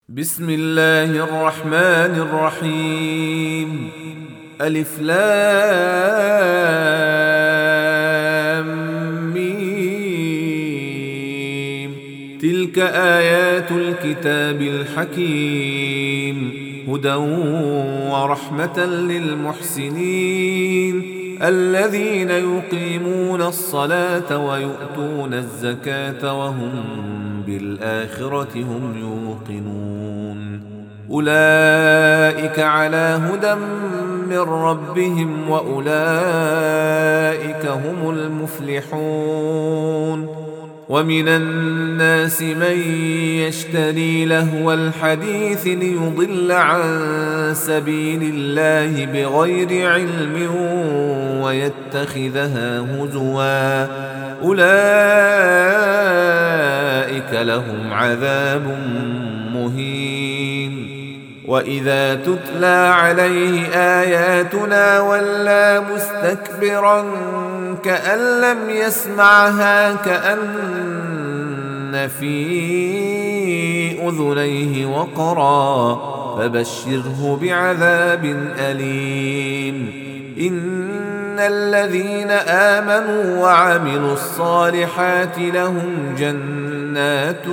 بسم الله الرحمن الرحيم. ألف لام ميم. تلك آيات الكتاب الحكيم، هدى ورحمة للمحسنين الذين يقيمون الصلاة ويؤتون الزكاة وهم بالآخرة هم يوقنون. أولئك على هدى من ربهم وأولئك هم المفلحون. ومن الناس من يشتري لهو الحديث ليضل عن سبيل الله بغير علم ويتخذها هزوا، أولئك لهم عذاب مهين. وإذا تتلى عليه آياتنا ولى مستكبرا كأن لم يسمعها كأن في أذنيه وقرا، فبشره بعذاب أليم. إن الذين آمنوا وعملوا الصالحات لهم جنات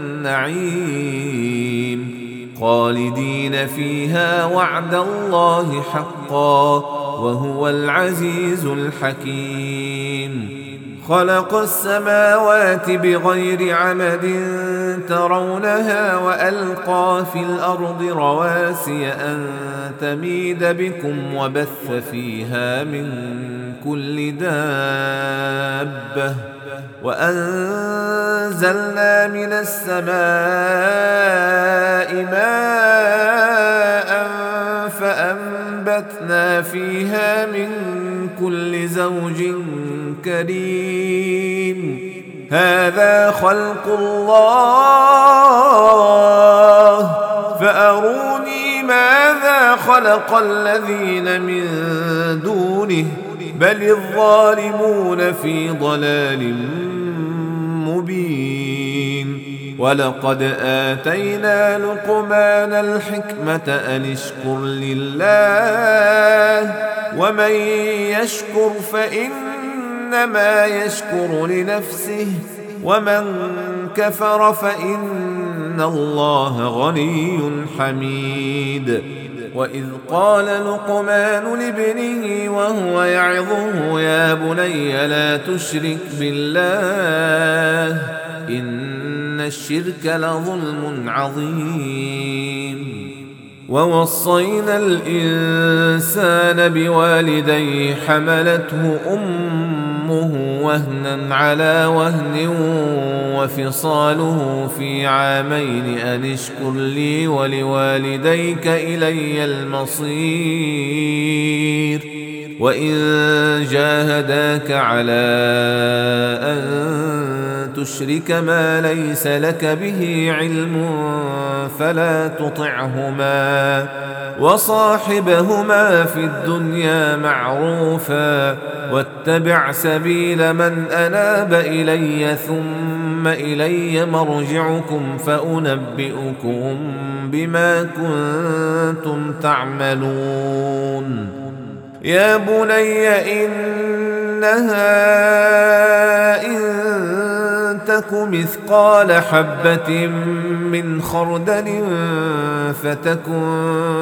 النعيم خالدين فيها وعد الله حقا وهو العزيز الحكيم. خلق السماوات بغير عمد ترونها وألقى في الأرض رواسي أن تميد بكم وبث فيها من كل دابة، وأنزلنا من السماء ماء فأنبتنا فيها من كل زوج كريم. هذا خلق الله فأروني ماذا خلق الذين من دونه بل الظالمون في ضلال مبين. ولقد آتينا لقمان الحكمة أن اشكر لله ومن يشكر فإنما يشكر لنفسه ومن كفر فإن الله غني حميد. وإذ قال لقمان لابنه وهو يعظه يا بني لا تشرك بالله إن الشرك لظلم عظيم. ووصينا الإنسان بوالديه حملته أمه وهنا على وهن وفصاله في عامين أن اشكر لي ولوالديك إلي المصير. وإن جاهداك على أن تشرك ما ليس لك به علم فلا تطعهما وصاحبهما في الدنيا معروفا واتبع سبيل من أناب إلي ثم إلي مرجعكم فأنبئكم بما كنتم تعملون. يا بني إنها إن تك مثقال حبة من خردل فتكن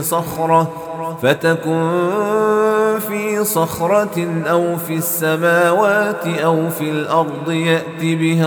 في صخرة أو في السماوات أو في الأرض يأت بها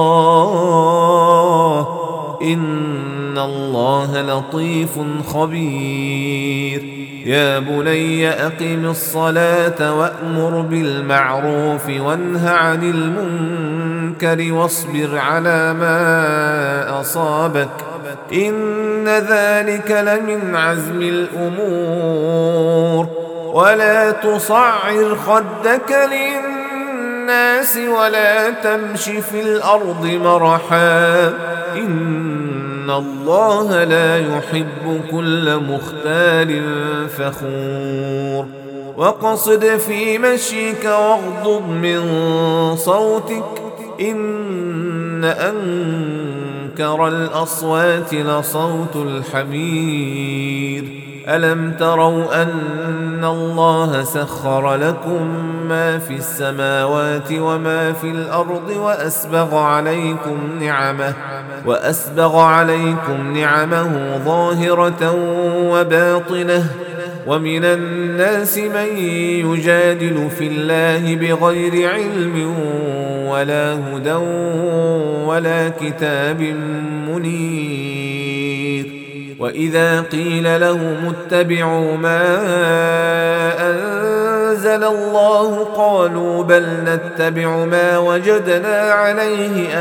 الله إن الله لطيف خبير. يا بني أقم الصلاة وأمر بالمعروف وانه عن المنكر واصبر على ما أصابك إن ذلك لمن عزم الأمور. ولا تصعر خدك للناس ولا تمش في الأرض مرحا إن الله لا يحب كل مختال فخور. وقصد في مشيك واغضض من صوتك إن أنكر أنكر الأصوات لصوت الحمير. ألم تروا أن الله سخر لكم ما في السماوات وما في الأرض وأسبغ عليكم نعمه ظاهرة وباطنة، ومن الناس من يجادل في الله بغير علم ولا هدى ولا كتاب منير. وإذا قيل لهم اتبعوا ما أنزل الله قالوا بل نتبع ما وجدنا عليه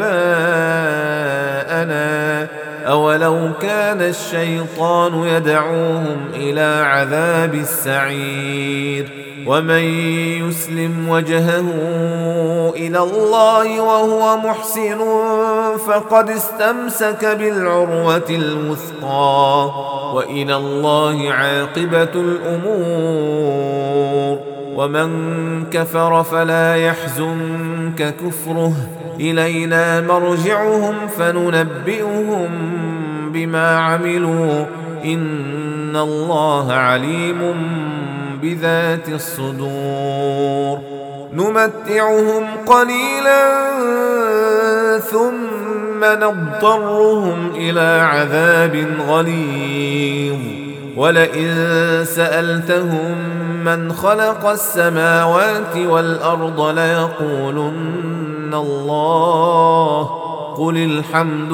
آباءنا أولو كان الشيطان يدعوهم إلى عذاب السعير. ومن يسلم وجهه إلى الله وهو محسن فقد استمسك بالعروة الوثقى، وإلى الله عاقبة الأمور. ومن كفر فلا يحزنك كفره، إلينا مرجعهم فننبئهم بما عملوا، إن الله عليم بذات الصدور. نمتعهم قليلا ثم نضطرهم إلى عذاب غليظ. ولئن سألتهم من خلق السماوات والأرض ليقولن الله قل الحمد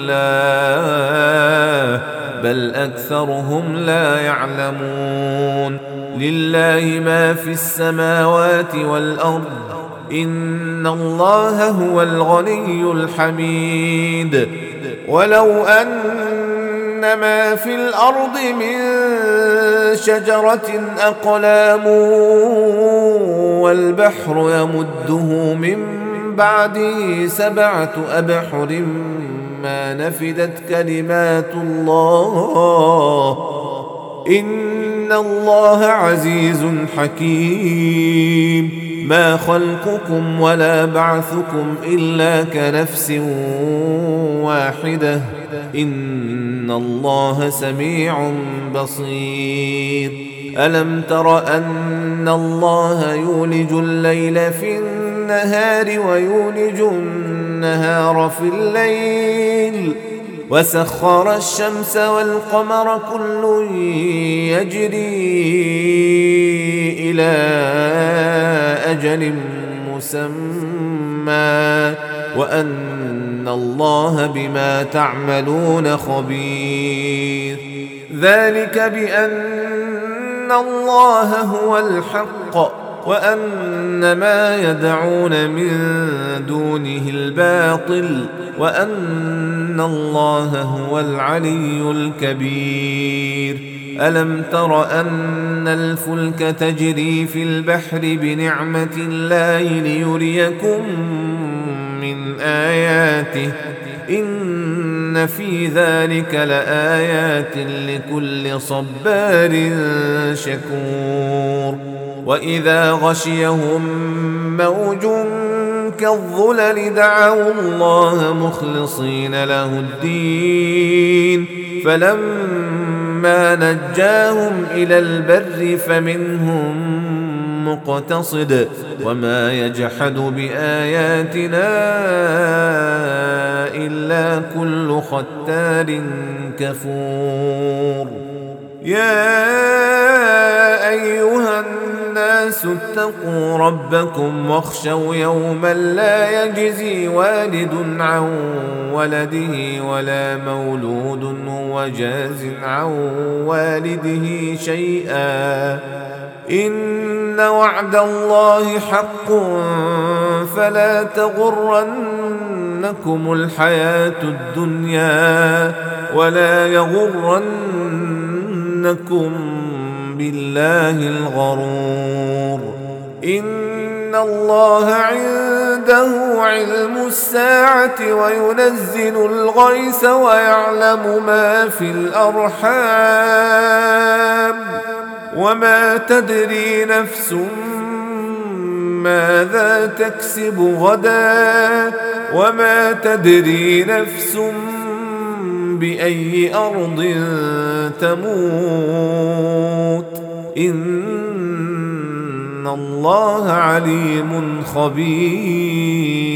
لله بل أكثرهم لا يعلمون. لله ما في السماوات والأرض إن الله هو الغني الحميد. ولو أن ما في الأرض من شجرة أقلام والبحر يمده من بعده 7 أبحر ما نفدت كلمات الله إن الله عزيز حكيم. ما خلقكم ولا بعثكم إلا كنفس واحدة إن الله سميع بصير. ألم تر أن الله يولج الليل في النهار ويولج النهار في الليل وسخر الشمس والقمر كل يجري إلى أجل مسمى وأن الله بما تعملون خبير. ذلك بأن الله هو الحق وأن ما يدعون من دونه الباطل وأن الله هو العلي الكبير. ألم تر أن الفلك تجري في البحر بنعمة الله ليريكم من آياته إن في ذلك لآيات لكل صبار شكور. وإذا غشيهم موج كالظلل دعوا الله مخلصين له الدين فلما نجاهم إلى البر فمنهم مقتصد وما يجحد بآياتنا إلا كل ختار كفور. يا أيها الناس اتقوا ربكم واخشوا يوما لا يجزي والد عن ولده ولا مولود هو جاز عن والده شيئا إن وعد الله حق فلا تغرنكم الحياة الدنيا ولا يغرنكم بالله الغرور. إن الله عنده علم الساعة وينزل الغيث ويعلم ما في الأرحام وما تدري نفس ماذا تكسب غدا وما تدري نفس بأي أرض تموت إن الله عليم خبير